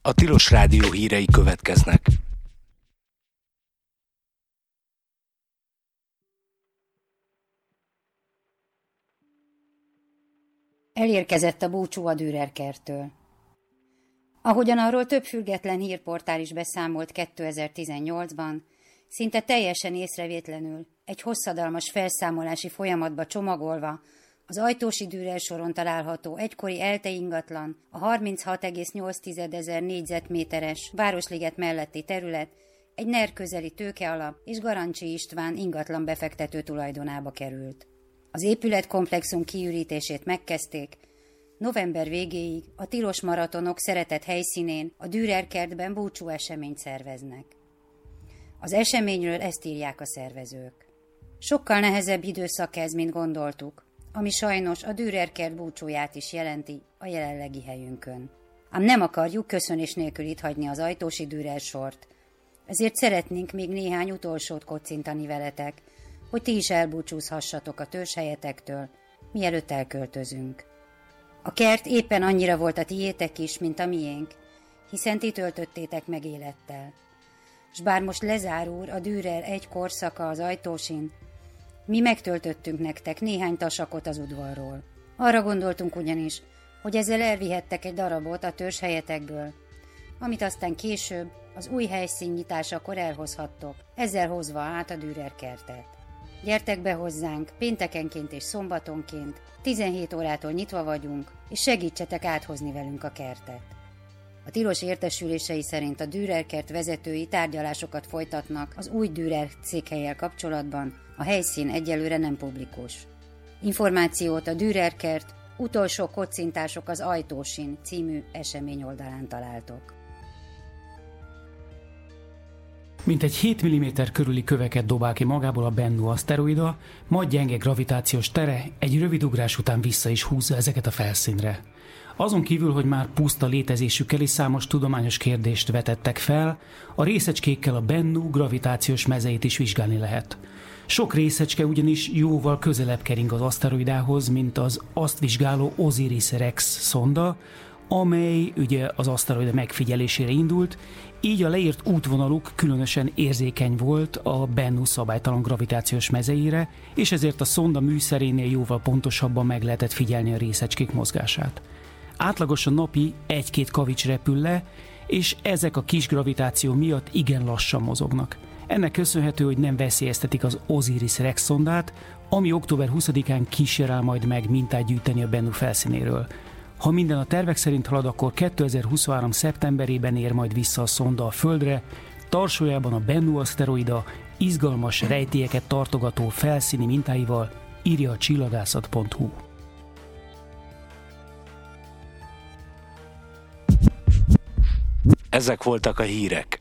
A Tilos Rádió hírei következnek. Elérkezett a búcsú a Dürer-kerttől. Ahogyan arról több független hírportál is beszámolt 2018-ban, szinte teljesen észrevétlenül, egy hosszadalmas felszámolási folyamatba csomagolva, az Ajtósi Dürer soron található egykori ELTE ingatlan, a 36,8 ezer négyzetméteres Városliget melletti terület egy NER közeli tőkealap és Garancsi István ingatlan befektető tulajdonába került. Az épületkomplexum kiürítését megkezdték, november végéig a tilos maratonok szeretett helyszínén, a Dürer-kertben búcsú eseményt szerveznek. Az eseményről ezt írják a szervezők. Sokkal nehezebb időszak ez, mint gondoltuk, ami sajnos a Dürer-kert búcsúját is jelenti a jelenlegi helyünkön. Ám nem akarjuk köszönés nélkül itt hagyni az Ajtósi Dürer sort, ezért szeretnénk még néhány utolsót kocintani veletek, hogy ti is elbúcsúzhassatok a törzshelyetektől, mielőtt elköltözünk. A kert éppen annyira volt a tiétek is, mint a miénk, hiszen ti töltöttétek meg élettel. S bár most lezárul a Dürer egy korszaka az Ajtósin, mi megtöltöttünk nektek néhány tasakot az udvarról. Arra gondoltunk ugyanis, hogy ezzel elvihettek egy darabot a törzshelyetekből, amit aztán később az új helyszín nyitásakor elhozhattok, ezzel hozva át a Dürer-kertet. Gyertek be hozzánk péntekenként és szombatonként, 17 órától nyitva vagyunk, és segítsetek áthozni velünk a kertet. A tilos értesülései szerint a Dürer-kert vezetői tárgyalásokat folytatnak az új Dürer székhellyel kapcsolatban, a helyszín egyelőre nem publikus. Információt a Dürer-kert utolsó kocintások az Ajtósin című esemény oldalán találtok. Mintegy 7 mm körüli köveket dobál ki magából a Bennu aszteroida, majd gyenge gravitációs tere egy rövid ugrás után vissza is húzza ezeket a felszínre. Azon kívül, hogy már puszta létezésükkel is számos tudományos kérdést vetettek fel, a részecskékkel a Bennu gravitációs mezeit is vizsgálni lehet. Sok részecske ugyanis jóval közelebb kering az aszteroidához, mint az azt vizsgáló OSIRIS-REx szonda, amely ugye az aszteroida megfigyelésére indult, így a leírt útvonaluk különösen érzékeny volt a Bennu szabálytalan gravitációs mezeire, és ezért a szonda műszerénél jóval pontosabban meg lehetett figyelni a részecskék mozgását. Átlagosan napi 1-2 kavics repül le, és ezek a kis gravitáció miatt igen lassan mozognak. Ennek köszönhető, hogy nem veszélyeztetik az OSIRIS-REx szondát, ami október 20-án kísérel majd meg mintát gyűjteni a Bennu felszínéről. Ha minden a tervek szerint halad, akkor 2023. szeptemberében ér majd vissza a szonda a Földre, tarsójában a Bennu aszteroida izgalmas rejtélyeket tartogató felszíni mintáival, írja a csillagászat.hu. Ezek voltak a hírek.